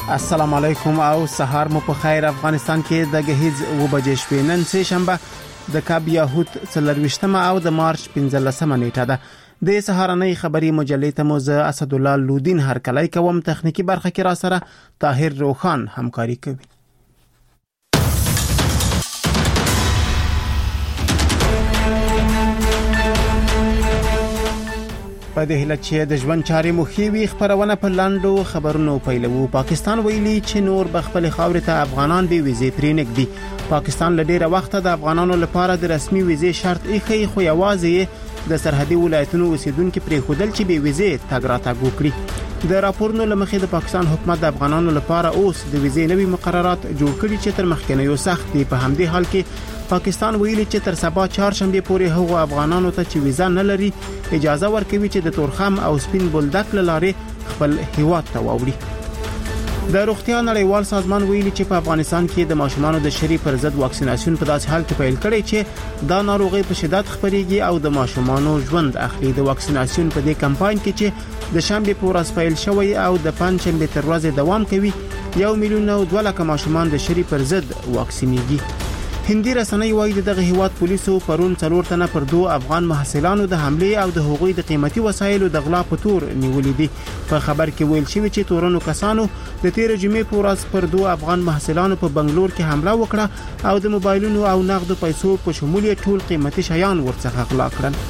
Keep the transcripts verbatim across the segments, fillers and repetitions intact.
السلام علیکم او سهار مو په خیر. افغانستان کې د غهیز و بجې شپې نن سه شنبه د کاب یاهود څلرويشتمه او د مارچ پنځلسمه نیټه ده. د سهارنۍ خبری مجلې ته مو زه اسد الله لودین هر کله کوم. تخنیکی برخه کې را سره طاهر روخان همکاري کوي. په دې هله چې د ژوند چارې مخیوي خبرونه په لاندو خبرونو پیلوو. پاکستان ویلي چې نور بخپل خاورې ته افغانان به ویزې پرې نګدي. پاکستان له ډیره وخته د افغانانو لپاره د رسمي ویزې شرط ایښی، خو یوازې د سرحدي ولایتونو اوسیدونکو پرې خودل چې به ویزې تګ راتګ وکړي. د راپورونو لمخې د پاکستان حکومت د افغانانو لپاره اوس د ویزې نوي مقررات جوړ کړي چې تر مخکنیو سخت دي. په همدې حال کې پاکستان ویلي چې تر سبا چهارشنبه پورې هغو افغانانو ته چې ویزا نه لري اجازه ورکوي چې د تورخم او سپین بولدک لارې خپل هیواد ته واوړي. د روغتیا نړیوال سازمان ویلي چې په افغانستان کې د ماشومانو د شری پر ضد واکسیناسیون په داسې حال کې پیل کړي چې دا ناروغي په شدت خپريږي او د ماشومانو ژوند اخلي. د واکسیناسیون په دې کمپاین کې چې د شنبه په ورځ پیل شوی او د پنځشنبه تر ورځې دوام کوي، یو میلیون او دوه لک ماشومان د شری پر ضد واکسینېږي. هندي رسنۍ وایي دغه هیواد پولیسو پرون څلور تنه پر دوه افغان محصلانو د حمله او د هغوی د قیمتي وسایلو د غلا په تور نیولې دي. په خبر کې ویل شوی چې تورنو کسانو د تیر جمعې په ورځ پر دوه افغان محصلانو په بنگلور کې حمله وکړه او د موبایلونو او نقدو پیسو په شمول ټول قیمتي شیان ورڅخه غلا کړل.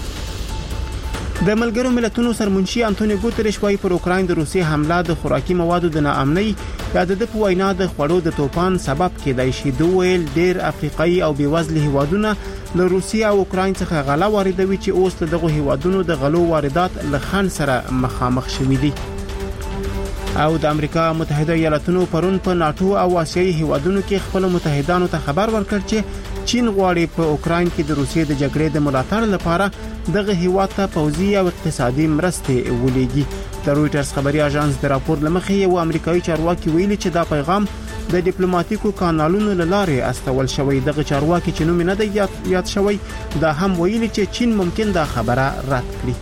د ملګرو ملتونو سرمنشي انټونیو ګوتریش وايي پر اوکراین د روسي حمله د خوراکي موادو د ناامنۍ یا د په وینا د خوړو د توپان سبب کېدای شي. دوی ویل ډیر افریقایي او بیوزله هیوادونه له روسي او اوکراین څخه غلا واردوي چې اوس دغه هیوادونو د غلو واردات له خنډ سره مخامخ شوي دي. او د امریکا متحده ایالاتونو پرون په ناتو او آسیایي هیوادونو کې خپل متحدانو ته خبر ورکړ چې چین غواړي په اوکراین کې د روسیې د جګړې د ملاتړ لپاره دغه هیواد ته پوځي او اقتصادي مرستې ولېږي. د رويټرز خبري اژانس د راپور لمخې یو امریکایي چارواکي ویلي چې دا پیغام د ډیپلوماټیکو کانالونو لاره استول شوی. دغه چارواکي چې نوم نه دی یاد شوی دا هم ویلي چې چین ممکن دا خبره رد کړي.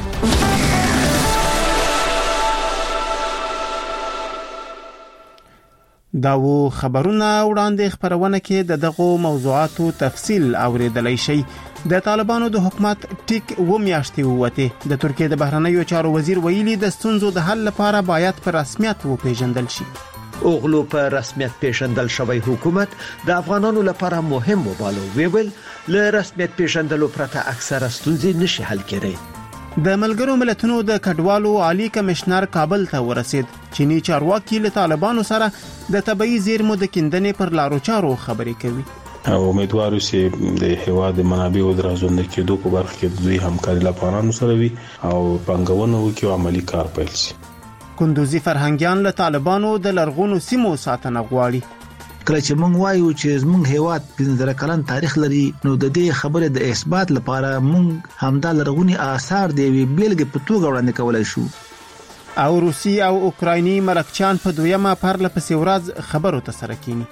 دا وو خبرونه وړاندې خبرونه کې د دغه موضوعاتو تفصیل اوریدلای شي. د طالبانو د حکومت ټیک و میاشتې ووته. د ترکیه د بهرنیو چارو وزیر ویلي د ستونزو د حل لپاره باید په رسمیت و پیژندل شي. اوغلو په رسمیت پیژندل شوی حکومت د افغانانو لپاره مهم وبالو. ویل له رسمیت پیژندلو پرته اکثره ستونزې نشي حل کېدای. د ملګرو ملتونو د کډوالو عالی کمشنر کابل ته ورسید. چینی چارواکي له طالبانو سره د طبيعي زیرمو د کیندنې پر لارو چارو خبرې کوي. او امیدوارو چې د هیواد منابع او درازوند کېدو په برخه کې د دوی همکاري له افغانانو سره وي او پنګونه وکړي او عملی کار پیل شي. کندوزي فرهنګيان له طالبانو د لرغونو سیمو ساتنه غواړي. کله چې موږ وایو چې زموږ هیواد پنځه کلن تاریخ لري نو د دې خبره د اثبات لپاره موږ همدا لرغونی آثار دی وی بیلګې په توګه وړاندې کولای شو. او روسي او اوکرایني ملکچان په دویمه پرله پسې ورځ خبرو ته سره کینی.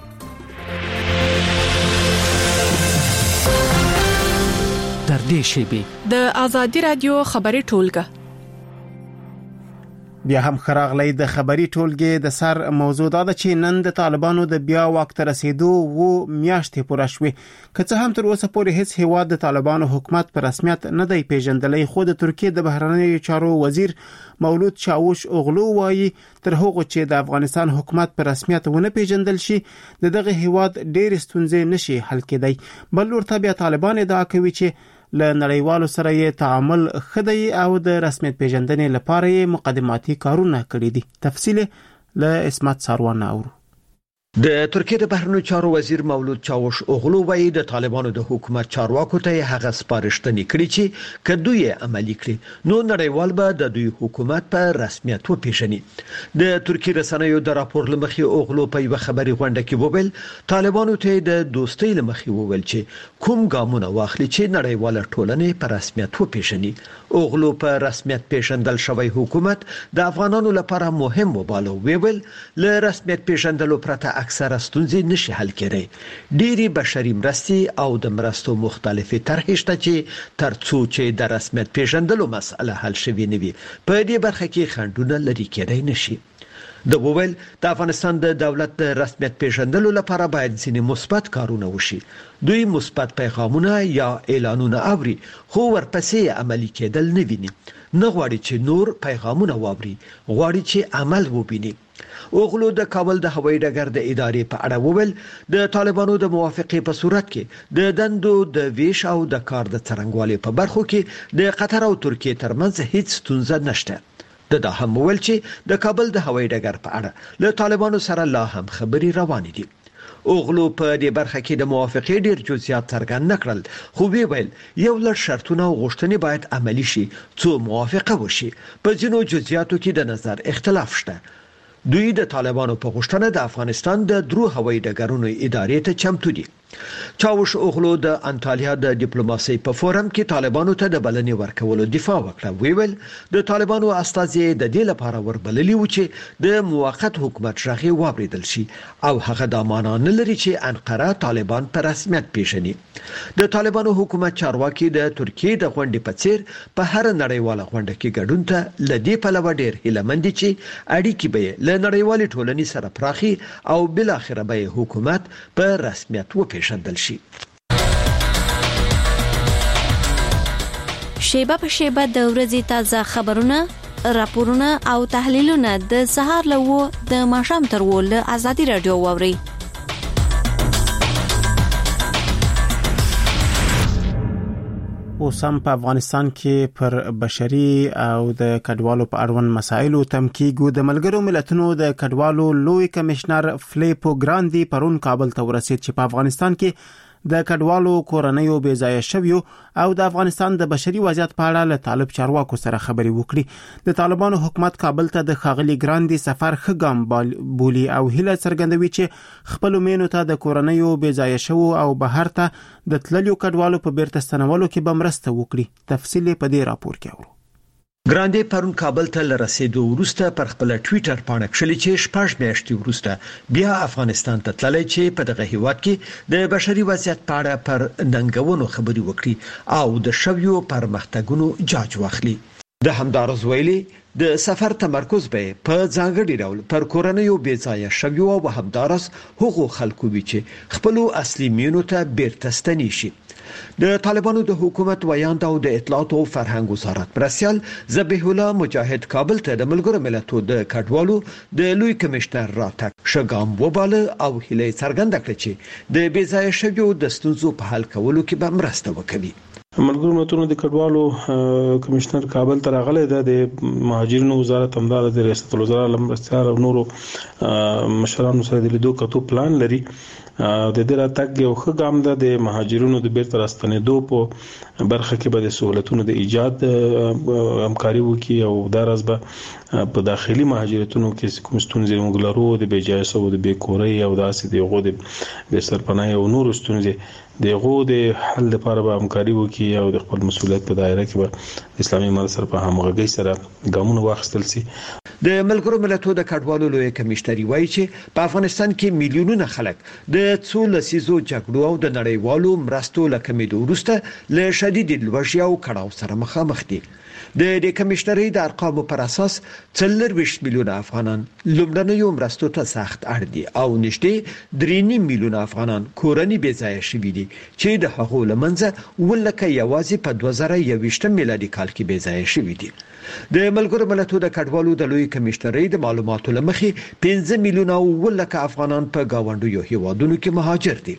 در دې شیبه د آزادی رادیو خبري ټولګه بیا هم خراغلی د خبري ټولګې د سر موضوع دا ده چې نن د طالبانو د بیا واک ته رسیدو و میاشتې پوره شوې. که څه هم تر اوسه پورې هیڅ هیواد د طالبانو حکومت په رسمیت نه دی پیژندلی، خو د ترکیه د بهرنیو چارو وزیر مولود چاوش اوغلو وایي تر هغه چې د افغانستان حکومت په رسمیت ونه پیژندل شي د دغه هیواد ډېر ستونزې نشي حل کېدای. بل ورته بیا طالبان ادعا کوي چې له نړیوالو سره یې تعامل خدای او د رسمیت پیژندنې لپاره یې مقدماتي کارونه کړی دي. تفصیل له اسمت ساروان اورو. د ترکیه د بهرنیو چارو وزیر مولود چاوش اوغلو وایي د طالبانو د حکومت چارواکو ته هغه سپارښتنې کړې چې کدوې عملی کړي نو نړیوال به د دوی حکومت په رسمیت وپیژني. د ترکیه رسنیو د راپور لمخې اوغلو په یو خبري غونډه کې وویل طالبانو ته د دوستۍ لمخې وویل چې کوم ګامونه واخلي چې نړیواله ټولنه په رسمیت وپیژني. اوغلو په رسمیت پیژندل شوی حکومت د افغانانو لپاره مهم وبالو. ویل له رسمیت پیژندلو پرته اکثره ستونزې نشي حل کېدای. ډېری بشري مرستې او د مرستو مختلفې طرحې شته چې ترڅو چې د رسمیت پیژندلو مسله حل شوي نه وي په دې برخه کې خنډونه لري کېدای نشي. د وویل د افغانستان د دولت د رسمیت پیژندلو لپاره باید ځینې مثبت کارونه وشي. دوی مثبت پیغامونه یا اعلانونه اوري خو ورپسې عملي کېدل نه ویني. نه غواړي چې نور پیغامونه واوري، غواړي چې عمل وبیني. اوغلو د کابل د هوایي ډګر د ادارې په اړه وویل د طالبانو د موافقې په صورت کې د دندو د ویش او د کار د څرنګوالي په برخو کې د قطر او ترکیه ترمنځ هیڅ ستونزه نشته. د دا هم ویل چې د کابل د هوایي ډګر په اړه له طالبانو سره لا هم خبرې روانې دي. اوغلو په دې برخه کې د موافقې ډیر جزئیات څرګند نکړل، خو وی ویل یو لړ شرطونه او غوښتنې باید عملي شي څو موافقه وشي. په ځینو جزئیاتو کې د نظر اختلاف شته. دوی د طالبانو په غوښتنه د افغانستان د درو هوایي ډګرونو ادارې ته چمتو دي. چاوش اوغلو د انټالیا د ډیپلوماسي په فورم کې طالبانو ته د بلنې ورکولو دفاع وکړه. وی ویل د طالبانو استازي د دې لپاره وربللي و چې د موقت حکومت شغې واوریدل شي او هغه د معنا نه لري چې انقره طالبان په رسمیت پیژني. د طالبانو حکومت چارواکي د ترکیه د غونډې په څیر په هر نړیواله غونډه کې ګډون ته لدی په لور ډیر هیلمند دي چې اړیکې به له نړیوالې ټولنې سره پراخي او بل اخره به حکومت په رسمیت وپیژني. شیبه په شیبه د ورځې تازه خبرونه، راپورونه او تحلیلونه د سهار له د ماښام تر ول ازادي رادیو واوري. اوسم په افغانستان کې پر بشري او د کډوالو په اړوند مسایلو تمکیګو د ملګرو ملتونو د کډوالو لوی کمشنر فلیپو ګراندي پرون کابل ته ورسید چې په افغانستان کې د کډوالو کورنیو بې ځای شویو او د افغانستان د بشري وضعیت په اړه له طالب چارواکو سره خبرې وکړي. د طالبانو حکومت کابل ته د خاغلی ګراندي سفر ښه ګام بولي او هیله څرګندوي چې خپل مینو ته د کورنیو بې ځای شوو او بهر ته د تللیو کډوالو په بیرته ستنولو کې به مرسته وکړي. تفصیل په دې راپور کې اورو. ګراندي پرون کابل ته لرسېدو وروسته پر خپل ټوئیټر باندې کړلي چې شپږ میاشتې وروسته بیا افغانستان ته تللی چې په دغه هیواد کې د بشري وضعیت په اړه پر ننګونو خبري وکړي او د شویو پرمختګونو جاج واخلي. د همدارز ویلي د سفر تمرکز به په ځانګړي ډول پر کورنیو بې ځایه شویو او همدارز هغو خلکو وی چې خپل اصلي مینو ته بیرته ستنی شي. د طالبانو د حکومت ویاند او د اطلاعات او فرهنګ وزارت مرسیال ذبیح الله مجاهد کابل ته د ملګرو ملتونو د کډوالو د لوی کمشنر راتګ شګام وباله او هیله څرګنده کړه چې د بې ځای شویو د ستونزو په حل کولو کې به مرسته وکړي. ملګرو ملتونو د کډوالو کمشنر کابل ته راغلی دی. د مهاجرینو وزارت همدار د ریاست الوزرا لمرستیار او نورو مشرانو سره د لیدو کتو پلان لري. د دې راتګ یو ښه ګام ده د مهاجرینو د بیرته راستنېدو په برخه کې به د سہولتونو د ایجاد همکاري وکړي او دا راز به په داخلي مهاجرتونو کې کوم ستونزې موږ لرو د بې ځای شوو د بې کورۍ او داسې د غو د بې سرپناه او نورو ستونزې د غو د حل لپاره به همکاري وکړي او د خپل مسولیت په دایره کې به اسلامي امارت سره په همغږۍ سره ګامونه واخیستل شي. د ملګرو ملتونو د کډوالو لوی کمشنري وایي چې په افغانستان کې میلیونونه خلک د څو لسیزو جګړو او د نړیوالو مرستو له کمیدو وروسته له شدید لوږې او کړاو سره مخامخ دي. د دې کمشنري د ارقامو پر اساس څلور میلیونه افغانان لومړنیو مرستو ته سخت اړ دي او نږدې درې میلیونه افغانان کورنۍ بې ځای شوي دي چې د هغو لمنځه ولکه یوازې په دوه زره یوویشتم میلادي کال کې بې ځای شوي دي. د ملګرو ملتونو د کډوالو د لوی کمشنري د معلوماتو لمخې پنځه میلیونه ولکه افغانان په گاونډیو هیوادونو کې مهاجر دي.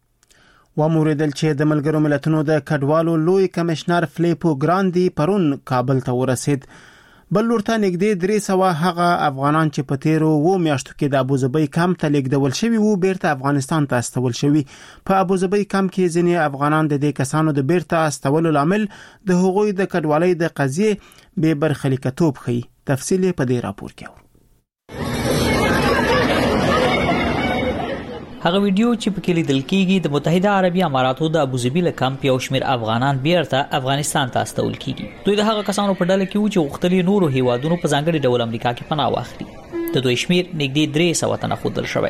وموریدل چې د ملګرو ملتونو د کډوالو لوی کمشنر فلیپو ګراندي پرون کابل ته ورسید. بل ورته نږدې درې سوه هغه افغانان چې په تیرو و میاشتو کې د ابوظبي کمپ ته لیږدول شوي وو بیرته افغانستان ته استول شوي. په ابوظبي کمپ کې ځینې افغانان د دې کسانو د بیرته استولو لامل د هغوی د کډوالۍ د قضیې بې برخلیکتوب ښيي. تفصیل په دې راپور کې. هغه ویډیو چې په کې لیدل کېږي د متحده عربي اماراتو د ابوظبي له کمپ یو شمېر افغانان بیرته افغانستان ته استول کېږي. دوی د هغه کسانو په ډله کې وو چې غوښتل نورو هیوادونو په ځانګړي ډول امریکا کې پناه واخلي. د دوی شمېر نږدې درې سوه تنه ښودل شوی.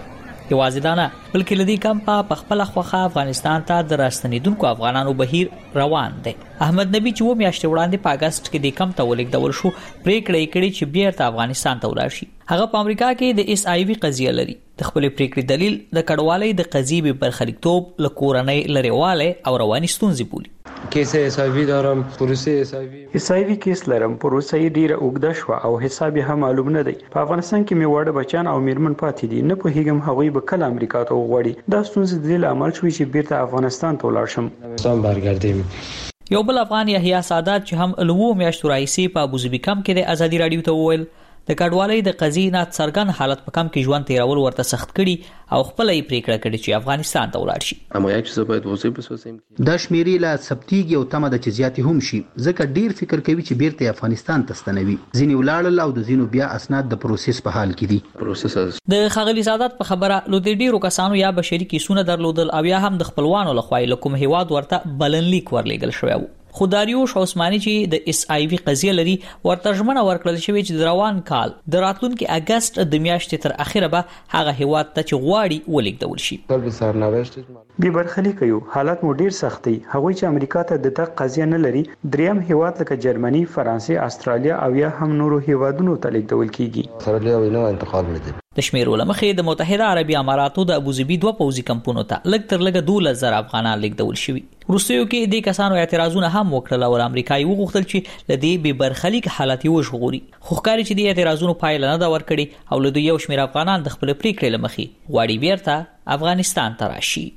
یوازې دا نه بلکې لدی کمپا په خپل خوخه افغانستان ته د راستنیدونکو افغانانو بهیر روان دی. احمد نبی چې و میاشتې وړاندې په اگست کې د کم ته ولیکدول شو پریکړه کړې چې بیرته افغانستان ته ولاړ شي. هغه په امریکا کې د اس آی وی قضیه لري. د خپل پریکړې دلیل د کډوالۍ د قضیې به برخلیکتوب له کورنۍ لريواله او رواني ستونزې بولي. کیس اس آی وی دارم پروسه اس آی وی اس آی وی کیس لرم پروسه یې ډیره اوږده شو او حساب هم معلوم نه دی. په افغانستان کې مې وړه بچان او میرمن پاتې دي. نه په هیګم هغوی به کله امریکا ته وغوړي. دا ستونزې د دې عمل شوې چې بیرته افغانستان ته ولاړ شم. افغانستان برګردیم. یو بل افغان یحیی سادات چې هم لوو میاشتو راځي په ابوظبي کم کې د ازادي رادیو ته وویل د کډوالۍ د قضیې نه څرګند حالت په کم کې ژوند تیرول ورته سخت کړي او خپل یې پریکړه کړې چې افغانستان ته ولاړ شي. اما یک چیز باید واضح بسازیم دا شمیرې لا ثبتېږي او تمه د چزياتي هم شي ځکه ډیر فکر کوي چې بیرته افغانستان ته ستنوي. ځینې ولاړل او د ځینو بیا اسناد د پروسس په حال کې دي. پروسس د خغلی سادات په خبره لو د ډیرو کسانو یا بشري کیسونه درلودل او یا هم د خپلوانو لخوا له کوم هیواد ورته بلنلیک ورلېګل شوی وو. خو داریوش عثماني چې د اس آی وی قضیه لري ورته ژمنه ورکړل شوې چې د روان کال د راتلونکي اگست د میاشتې تر اخره به هغه هیواد ته چې غواړي ولیکدول شي. په سرنوشت به برخلیک یو حالت مو ډیر سختي. هغوی چې امریکا ته د تګ قضیه نه لري دریم هیواد لکه جرمني، فرانسې، استرالیا او یا هم نورو هیوادونو ته لیکدول کیږي. استرالیا وینو انتقال ولیدل. د شمیر ولمخې د متحده عربی اماراتو د ابوظبي دوه پوځي کمپونو ته لږ تر لږه دوه زره افغانان لیکدول شوي. روسیو کې د کسانو اعتراضونه هم وکړل او امریکایي وغوښتل چې لدی به برخلیک حالت یو شغوري. خو ښکاري چې د اعتراضونو پایله نه دا ورکړي او له یو شمیر افغانان د خپل پریکړې لمخې غواړي بیرته افغانستان ته راشي.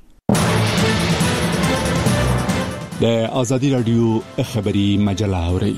د ازادي رادیو خبري مجله اوري.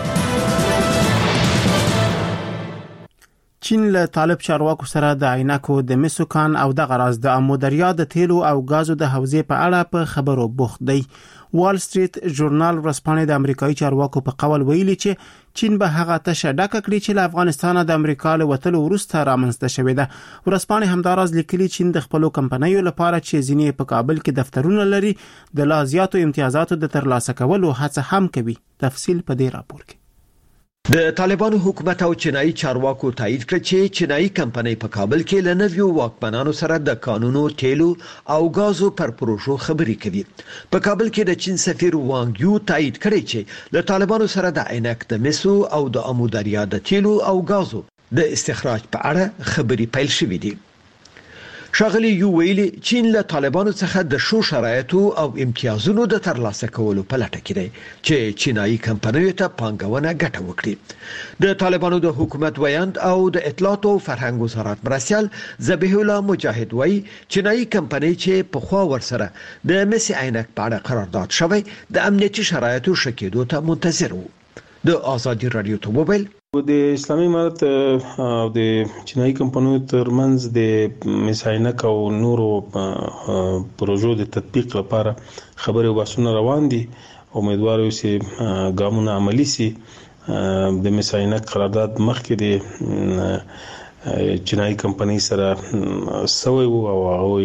چین له طالب چارواکو سره د عینکو د مسوکان او د غراز د امودریا د تیلو او غازو د حوزې په اړه په خبرو بوخت دی. وال سټریټ ژورنال ورسپانې د امریکایي چارواکو په قول ویلي چې چین به هغه تشه ډکه کړي چې له افغانستان د امریکا له وتلو وروسته رامنځته شوې ده. ورسپانې همداراز لیکلي چین د خپل کمپنیو لپاره چې ځینې په کابل کې دفترونه لري د لا زیاتو امتیازاتو د ترلاسه کولو هڅه هم کوي. تفصیل په دې راپور کې. د طالبانو حکومت او چینایي چارواکو تایید کړ چې چینایي کمپنۍ په کابل کې له نویو واکمنانو سره د قانونو تیلو او غازو پر پروژو خبرې کوي. په کابل کې د چین سفیر وانګ یو تایید کړی چې له طالبانو سره د عینک د مسو او د امودریا د تیلو او غازو د استخراج په اړه خبرې پیل شوې دي. شاغلی یو ویلي چین له طالبانو څخه د شو شرایطو او امتیازونو د ترلاسه کولو په لټه کې دی چې چینایي کمپنیو ته پانګونه ګټه وکړي. د طالبانو د حکومت ویاند او د اطلاعات او فرهنګ وزارت مرسیال ذبیح الله مجاهد وایي چینایي کمپنۍ چې په خوا ورسره د مسی عینک په اړه قرارداد شوی د امنیتي شرایطو شکېدو ته منتظر وو. د ازادي رادیو ته موبایل د اسلامي امارت او د چینایي کمپنیو ترمنځ د مساینک او نورو پروژو د تطبیق لپاره خبرې وباسونه روان دي. امیدوار یو چې ګامونه عملی سي. د مساینک قرارداد مخکې د چینایي کمپنۍ سره سوی وو او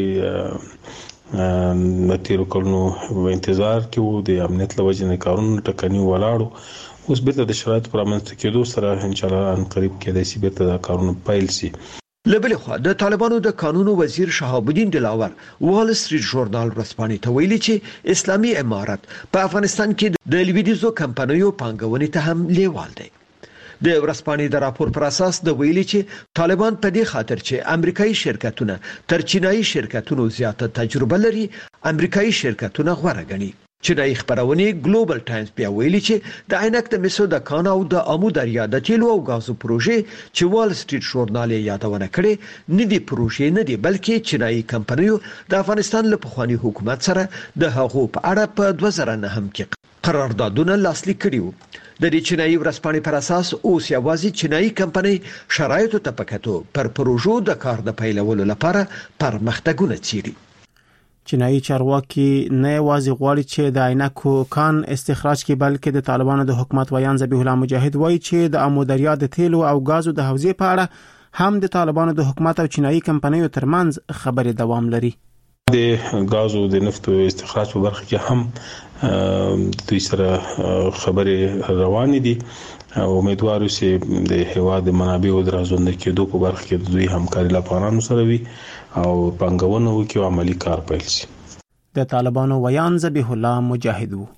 هغه د تیرو کلونو په انتظار کې وو. د امنیت لوجې نه کارونه ټکني ولاړو. اوس بیرته د شرایطو پر منځ کېدو سره ان شاء الله ان قریب کې د سی بیرته د کارونو پیل سي. لبل خو د طالبانو د قانون وزیر شهاب الدین دلاور وال سټریټ ژورنال ورسپانې ته ویلي چې اسلامي امارت په افغانستان کې د لویدیزو کمپنیو پانګونې ته هم لیوال دی. د ورسپانې د راپور پر اساس د ویلي چې طالبان په دې خاطر چې امریکایي شرکتونه تر چینایي شرکتونو زیاته تجربه لري امریکایي شرکتونه غوړه غني. چینایي خبرونه ګلوبل ټایمز بیا ویلي چې د عینک د مسو د کان او د امودریا د تیلو او غازو پروژې چې وال سټریټ ژورنال یادونه کړي نه دي پروژې نه دي بلکې چینایي کمپنیو د افغانستان له پخوانی حکومت سره د هغو په اړه په دوه زره نه هم کې قراردادونه لاسلیک کړي وو. د دې چینایي ورسپانې پر اساس اوس یوازې چینایي کمپنۍ شرایطو ته پکاتو پر پروژو د کار د پیلولو لپاره پرمختګونه څیړي. چینایي چارواکي نه یوازې غواړي چې د عینکو کان استخراج کړي بلکې د طالبانو د حکومت ویان ذبیح الله مجاهد وایي چې د امودریا د تیلو او غازو د حوزې په اړه هم د طالبانو د حکومت او چینایي کمپنیو ترمنځ خبرې دوام لري. د غازو د نفتو استخراج په برخه کې هم د دوی سره خبرې روانې دي. امیدوار اوسې د هوا د منابعو د رازوند کېدو په برخه کې د دوی همکاري له افغانانو سره وي او پنګونه وکي او عملی کار پیل شي. د طالبانو ویان ذبیح الله مجاهد وو.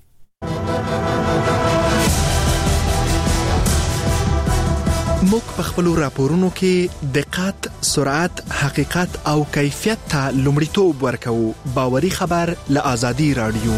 موږ په خپل راپورونو کې دقت، سرعت، حقیقت او کیفیت ته لومړیتوب ورکوو. باوري خبر له آزادي رادیو.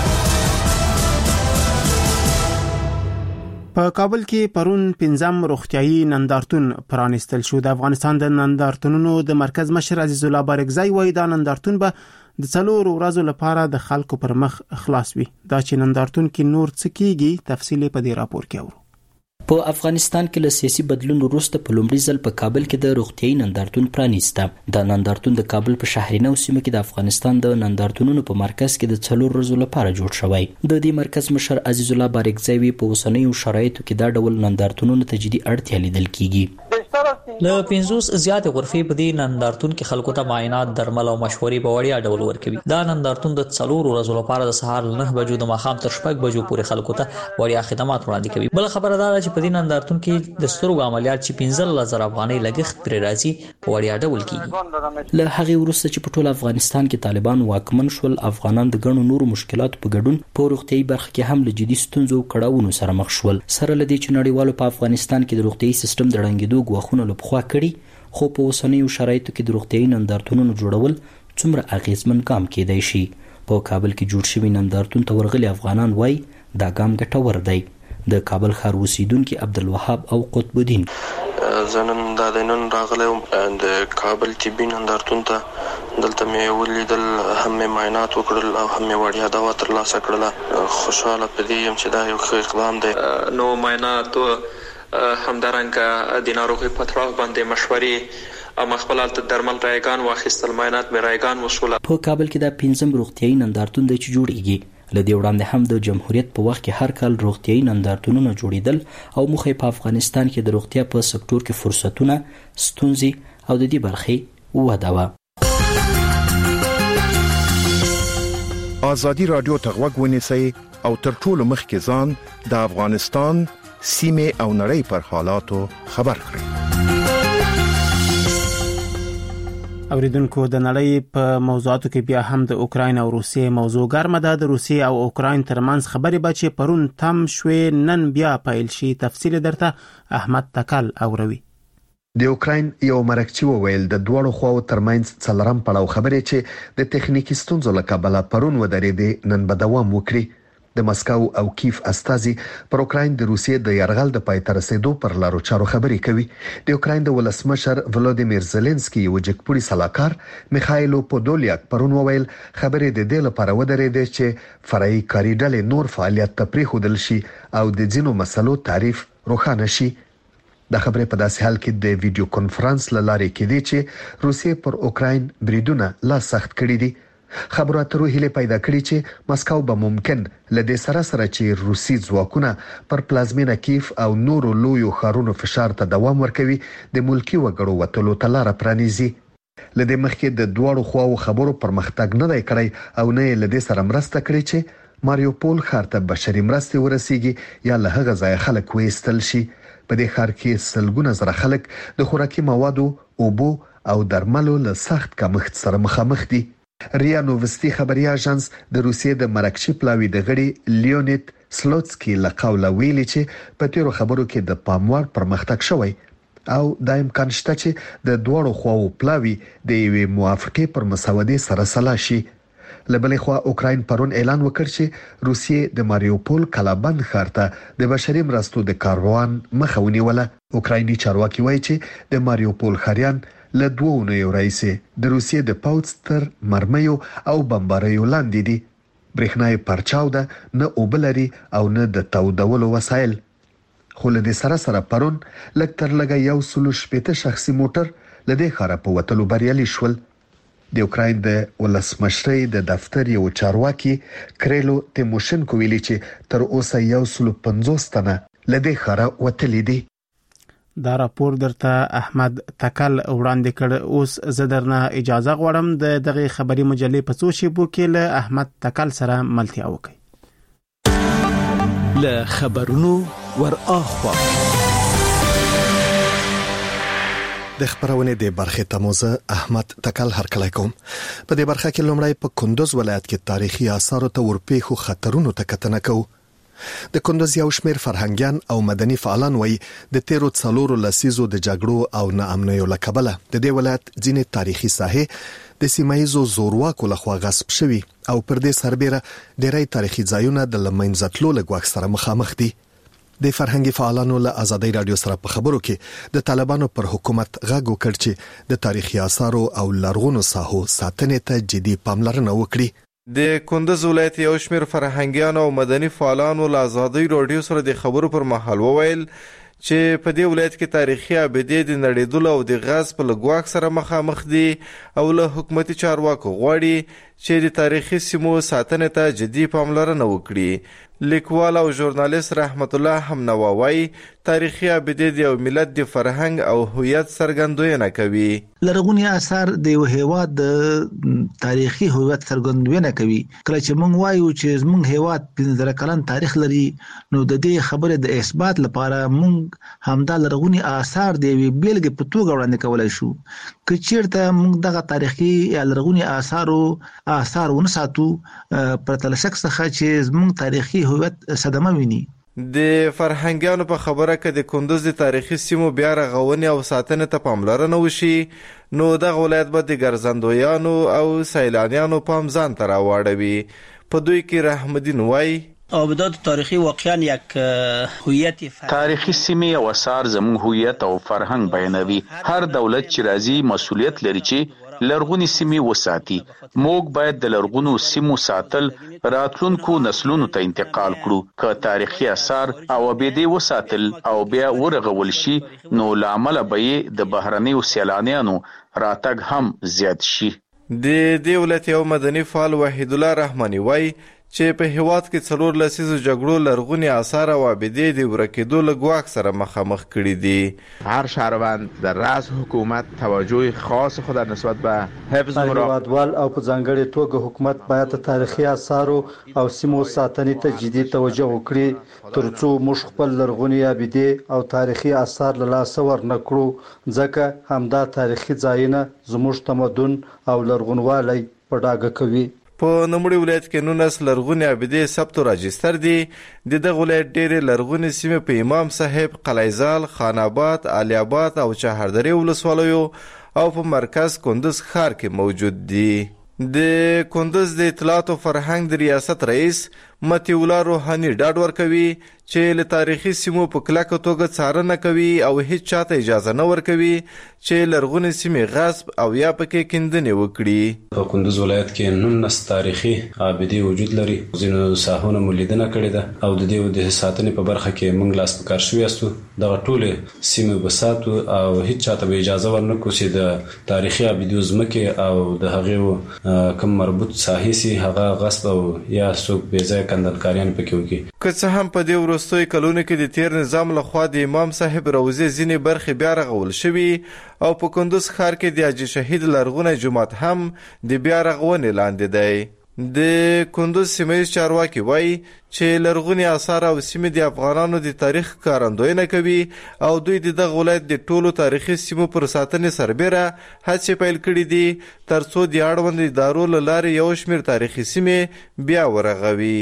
په کابل کې پرون پنځم روغتيایي نندارتون پرانستل شو. د افغانستان د نندارتونونو د مرکز مشر عزیز الله بارګزی وایي دا نندارتون به د څلور ورځو لپاره د خلکو پر مخ خلاص وي. دا چې نندارتون کې نور څه کیږي تفصیل په دې راپور کې اورو. په افغانستان کې له سیاسي بدلون وروسته په لومړي ځل په کابل کې د روغتيایي نندارتون پرانیسته. د نندارتون د کابل په شهرینو سیمه کې د افغانستان د نندارتونونو په مرکز کې د څلور ورځو لپاره جوړ شوی. د دې مرکز مشر عزیز الله بارګزی په اوسنیو شرایطو کې دا ډول نندارتونونو ته جدي اړتیا لیدل کیږي. له پنځوس زیات غرفې په دې نندارتون کې خلکو ته معاینات، درمل او مشورې په وړیا ډول ورکوي. دا نندارتون د څلور ورځو لپاره د سهار نه بجو د ماښام تر شپږ بجو پورې خلکو ته وړیا خدمات وړاندې کوي. بل خبره دا ده چې په دې نندارتون کې د سترګو عملیات چې پنځه زره افغانۍ لګښت پرې راځي په وړیا ډول کیږي. له هغه وروسته چې په ټول افغانستان کې طالبان واکمن شول، افغانان د ګڼو نورو مشکلاتو په ګډون په روغتيایي برخه کې هم له جدي ستونزو کړهونو سره مخ شول. سره لدی چې نړیوالو په افغانستان کې د روغتيایي سیستم د ړنګېدو غوښونه لپخوا کړي، خو په اوسنیو شرایطو کې د روغتيایي نندارتونونو جوړول څومره اغیزمن ګام کېدای شي. په کابل کې جوړ شوی نندارتون ته ورغلي افغانان وایي دا ګام ګټور دی. د کابل ښار اوسیدونکي عبدالوهاب او قطب الدین زنن دا دینن راغلم د کابل طبي نندارتون ته، دلته مې ولیدل، هم مې معاینات وکړل او هم مې وړیا دوا ترلاسه کړله. خوشاله پدې یم چې دا یو ښه اقدام دی. نو معاینات همدارنګه د ناروغۍ په اطراف باندې مشورې او خپل حالت درمل رایگان واخیستل، معاینات به رایگان وشول. په کابل کې دا پنځم روغتيایي نندارتون دی چې جوړیږي. لدې وړاندې هم د جمهوریت په وخت کې هر کال روغتيایي نندارتونونه جوړیدل او مخه په افغانستان کې د روغتیا په سکتور کې فرصتونه، ستونزې او د دې برخې وده و. آزادي رادیو ته غوږ ونیسئ او تر ټولو مخکې ځان د افغانستان سیمه او نړۍ پر حالاتو خبر کړئ. اوریدونکو د نړۍ په موضوعاتو کې بیا هم د اوکراین او روسیې موضوع ګرمه ده. د روسیې او اوکراین ترمنځ خبرې به چې پرون تم شوې نن بیا پیل شي. تفصیل درته احمد تکل اوروي. د اوکراین یو مرکچی وویل د دوړو خواو ترمنځ څلرم پړاو خبرې چې د تخنیکی ستونزو له کبله پرون ودرېدې نن به دوام وکړي. د مسکو او کیف استازي پر اوکراین د روسیې د یرغل د پای ته رسیدو پر لارو چارو خبرې کوي. د اوکراین د ولسمشر ولادیمیر زيلنسکي یو جګپوري سلاکار میخایلو پودولیاک پرون وویل خبرې د دې لپاره ودرېدې چې فرعي کاری ډلې نور فعالیت ته پریښودل شي او د ځینو مسلو تعریف روښانه شي. د خبرې په داسې حال کې د ویډیو کانفرنس لارې کې دی چې روسیې پر اوکراین بریدونه لا سخت کړي دي. خبرو اترو هیله پیدا کړي چې مسکو به ممکن لدې سره سره چې روسي ځواکونه پر پلازمینه کیف او نورو لویو ښارونو فشار ته دوام ورکوي د ملکی وګړو وټلو تلاره پرانیزي. لدې مخکې د دوړو خواو خبرو پرمختګ نه دی کړی او نه لدې سره مرسته کړي چې ماریوپول ښار ته بشري مرستې ورسیږي یا له هغه ځای خلک وېستل شي. په دې ښار کې سلګونه زره خلک د خوراکي موادو، اوبو او درملو له سخت کمښت سره مخامخ دي. ریا نووستي خبري اژانس د روسیې د مرکچی پلاوی د غړي لیونید سلوتسکی له قوله ویلي چې په تیرو خبرو کې د پاموړ پرمختګ شوی او د امکان شته چې د دوړو خواو پلاوی د یوې موافقه پر مسودې سره سلا شي. لبلې خوا اوکراین پرون اعلان وکړ چې روسیې د ماریوپول کلابند ښار ته د بشري مرستو د کاروان مخه ونیوله. اوکرایني چارواکي وایي چې د ماریوپول ښاریان له دوه اونیو راهیسې د روسیې د پوځ تر مرمیو او بمباریو لاندې دي. برېښنا یې پرچاو ده، نه اوبه لري او نه د تودولو وسایل. خو له دې سره سره پرون لږ تر لږه یو سلو شپېته شخصي موټر له دې ښاره په وتلو بریالي شول. د اوکراین د ولسمشرۍ د دفتر یو چارواکي کریلو تیموشنکو ویلي چې تر اوسه یو سلو پنځوس تنه له دې ښاره وتلي دي. دا راپور درته احمد تکل وړاندې کړ. اوس زه درنه اجازه غواړم د دغه خبري مجلې په څو شیبو کې له احمد تکل سره ملتیا وکړي. له خبرونو ور اخوا د خبرونې د برخې تموزه احمد تکل هرکلی کوم. په دې برخه کې لومړی په کندوز ولایت کې تاریخي آثارو ته ورپېښو خطرونو ته کتنه کوو. د کندوز یو شمېر فرهنګیان او مدني فعالان وایي د تیرو څلورو لسیزو د جګړو او ناامنیو له کبله د دې ولایت ځینې تاریخي ساحې د سیمایي زورواکو لخوا غصب شوي او پر دې سربېره ډېری تاریخي ځایونه د له منځه تلو له ګواښ سره مخامخ دي. د فرهنګي فعالانو له ازادۍ رادیو سره په خبرو کې د طالبانو پر حکومت غږ وکړ چې د تاریخي آثارو او لرغونو ساحو ساتنې ته جدي پاملرنه وکړي. د کندوز ولایت یو شمېر فرهنګیان او مدني فعالانو له ازادۍ رادیو سره د خبرو پر مهال وویل چې په دې ولایت کې تاریخي ابدې د نړیدلو او د غصب له ګواښ سره مخامخ دي او له حکومتي چارواکو غواړي چې د تاریخي سیمو ساتنې ته جدي پاملرنه وکړي. لیکوال او ژورنالیست رحمت الله همنوا وایي تاریخي ابدې د یو ملت د فرهنګ او هویت څرګندونه کوي. لرغوني آثار د یو هیواد د تاریخي هویت څرګندونه کوي. کله چې موږ وایو چې موږ هیواد پنځه زره کلن تاریخ لري نو د دې خبرې د اثبات لپاره موږ همدا لرغوني آثار د یوې بیلګې په توګه وړاندې کولای شو. که چیرته موږ دغه تاریخي یا لرغوني آثارو آثار ونه ساتو پرته له شک څخه چې موږ تاریخي هویت صدمه ویني. د فرهنګیانو په خبره کې د کندوز د تاریخي سیمو بیا رغونې او ساتنې ته پاملرنه وشي نو دغه ولایت به د ګرځندویانو او سیلانیانو پام ځان ته راواړوي. په دوی کې رحمدین وایي آبادات تاریخی واقعا یک هویت تاریخي سیمې او آثار زموږ هویت او فرهنګ بیانوي. هر دولت چې راځي مسؤلیت لري چې لرغونی سیمې وساتي. موږ باید د لرغونو سیمو ساتل راتلونکو نسلونو ته انتقال کړو. که تاریخي آثار او ابدې وساتل او بیا ورغول شي نو لامل به د بهرنیو سیلانیانو راتګ هم زیات شي. د دې ولایت یو مدني فعال وحید الله رحماني وایي چې په هیواد کې څلور لسیزو جګړو لرغوني آثار او ابدې د ورکېدو له ګواښ سره مخامخ کړي دي. هر شهروند در رأس حکومت توجه خاص خود نسبت به حفظ هیوادوال او په ځانګړې توګه حکومت باید تاریخي آثارو او سیمو ساتنې ته جدي توجه وکړي ترڅو موږ خپل لرغوني ابدې او تاریخي آثار له لاسه ورنکړو ځکه همدا تاریخي ځایونه زموږ تمدن او لرغونوالی په ډاګه کوي. په نوموړي ولایت کې نولس لرغونې ابدې ثبت او راجستر دي. د دغه ولایت ډېرې لرغونې سیمې په امام صاحب، قلعه‌زال، خان آباد، علي آباد او چهاردرې ولسوالیو او په مرکز کندوز ښار کې موجود دي. د کندوز د اطلاعات او فرهنګ د ریاست رئیس مطیع الله روحاني ډاډ ورکوي چې له تاریخي سیمو په کلکه توګه څارنه کوي او هیڅ چاته اجازه نه ورکوي چې لرغونې سیمې غصب او یا پکې کیندنې وکړي. په کندوز ولایت کې نولس تاریخي ابدې وجود لري. ځینو ساحونه مو لیدنه کړې ده او د دې د ساتنې په برخه کې موږ لاس په کار شوي یاستو. دغه ټولې سیمې به ساتو او هیڅ چاته به اجازه ورنکړو چې د تاریخي ابدې ځمکې او د هغې کوم مربوط ساحې سي هغه غصب او یا څوک بې ځایه کندنکاریان پکې وکړي. که څه هم په دې وروستیو کلونو کې د تیر نظام لخوا د امام صاحب روضې ځینې برخې بیا رغول شوي او په کندوز ښار کې د حاجي شهید لرغونی جومات هم د بیا رغونې لاندې دی. د کندوز سیمه‌ییز چارواکي وایي چې لرغوني آثار او سیمې د افغانانو د تاریخ ښکارندوینه کوي او دوی د دغه ولایت د ټولو تاریخي سیمو پر ساتنې سربیره هڅې پیل کړي دي ترڅو د اړوند ادارو له لارې یو شمېر تاریخي سیمې بیا ورغوي.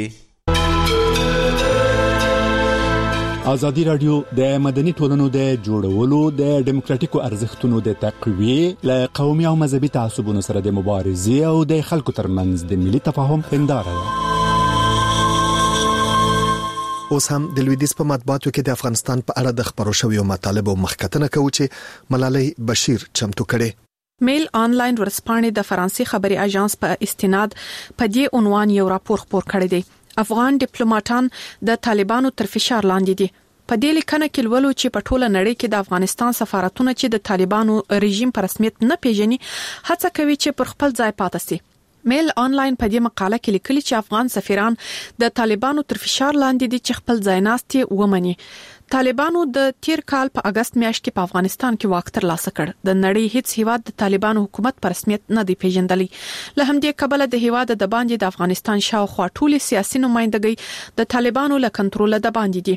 ازادي رادیو د مدني ټولنو د جوړولو د ډیموکراتیکو ارزښتونو د تقویې له قومي او مذهبي تعصبونو سره د مبارزې او د خلکو ترمنځ د ملي تفاهم هنداره ده. اوس هم د لویدیز په مطبوعاتو کې د افغانستان په اړه د خبرو شویو مطالبو مخکتنه کوي چې ملالۍ بشیر چمتو کړي. میل آنلاین ورځپاڼې د فرانسې خبري اژانس په استناد په دې عنوان یو راپور خپور کړی دی. افغان ډیپلوماټان د طالبانو تر فشار لاندې دي. په دې لیکنه کې ولولو چې په ټوله نړۍ کې د افغانستان سفارتونه چې د طالبانو رژیم په رسمیت نه پیژني هڅه کوي چې پر خپل ځای پاتې شي. میل آنلاین په دې مقاله کې لیکلي چې افغان سفیران د طالبانو تر فشار لاندې دي چې خپل ځای ناستي ومني. طالبانو د تیر کال په اگست میاشت کې په افغانستان کې واک ترلاسه کړ. د نړۍ هیڅ هیواد د طالبانو حکومت په رسمیت نه دی پیژندلی. له همدې کبله د هیواد د باندې د افغانستان شاوخوا ټولې سیاسي نمائندګۍ د طالبانو له کنټرول د باندې دي.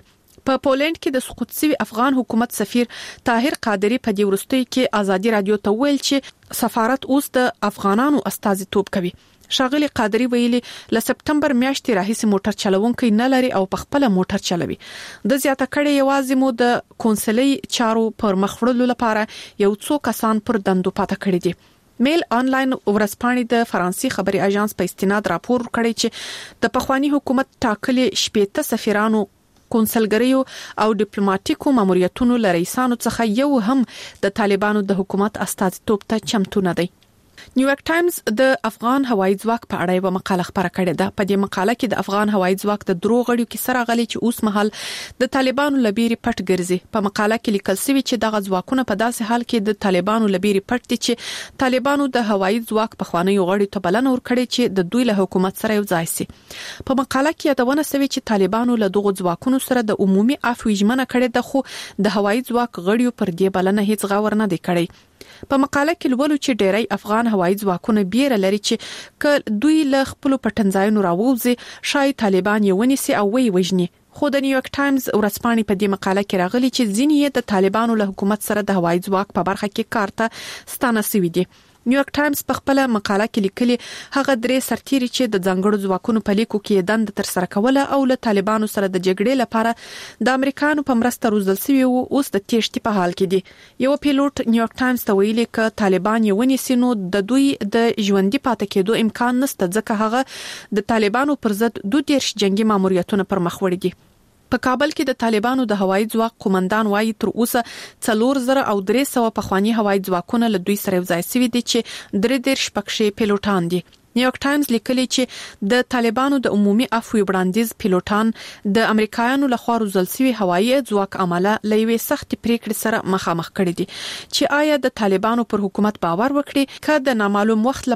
په پولند کې د سقوط شوی افغان حکومت سفیر طاهر قادری په دې ورستۍ کې ازادي رادیو ته ویل چې سفارت اوس د افغانانو استازیتوب کوي. شاغلی قادری ویلي ل سپتمبر میاشتې راهیسې موټر چلوونکي نه لري او په خپل موټر چلوي. د زیاته کړي یوازې مو د کونسلي چارو پر مخ وړلو لپاره یو څو کسان پر دندو پاتې کړي دي. میل آنلاین ورځپاڼې د فرانسې خبري اژانس په استناد راپور کړی چې د پخوانی حکومت ټاکلي شپږ سفیرانو کونسلګریو او ډیپلوماټیکو ماموریتونو لریسانو څخه یو هم د طالبانو د حکومت استازیتوب ته چمتو نه دی. نیویارک ټایمز د افغان هوایي ځواک په اړه یو مقاله خبره کړې ده. په دې مقاله کې د افغان هوایي ځواک د درو غړیو کې سره غلي چې اوس مهال د طالبانو لبيري پټ ګرځي. په مقاله کې لیکل شوی چې دغه ځواکونه په داسې حال کې د طالبانو لبيري پټ دي چې طالبانو د هوایي ځواک په خوانی غړي ته بلنه ورکړي چې د دوی له حکومت سره یو ځای شي. په مقاله کې یادونه شوی چې طالبانو له دغه ځواکونو سره د عمومي عفو ژمنه کړې ده، خو د هوایي ځواک غړیو پر دې بلنه هیڅ غور نه دی کړی. په مقاله کې لولو چې ډېری افغان هوایي ځواکونه بیره لري چې ک دوی له خپل پټنځایونو راووځي شاید طالبان یې ونیسي او وی وژني. خو د نیویارک ټایمز ورځپاڼې په دې مقاله کې راغلي چې ځینې د طالبانو له حکومت سره د هوایي ځواک په برخه کې کار ته ستانه شوي دي. نیویارک ټایمز په خپل مقاله کې لیکلي هغه درې سرتیري چې د ځنګړو ځواکونو په لیکو کې دند تر سره کوله او له طالبانو سره د جګړې لپاره د امریکانو په مرسته روزل شوی وو اوس د تېښتې په حال کې دي. یو پیلوټ نیویارک ټایمز ته ویلي ک طالبان یې ونیسي نو د دوی د ژوندۍ پاتې کېدو امکان نشته ځکه هغه د طالبانو پر ضد دوه دیرش جنگي ماموریتونه پر مخ وړي دي. په کابل کې د طالبانو د هوایي ځواک قومندان وایي تر اوسه څلور زره او درې سوه پخوانی هوایي ځواکونه له دوی سره ځای شوي دي چې درې دیرش پکښې پیلوټان دي. نیویارک ټایمز لیکلي چې د طالبانو د عمومي عفو وړاندیز پیلوټان د امریکایانو لخوا روزل شوی هوایي ځواک عمله لوي سخت پریکړې سره مخامخ کړي دي چې آیا د طالبانو پر حکومت باور وکړي که د نامعلوم وخت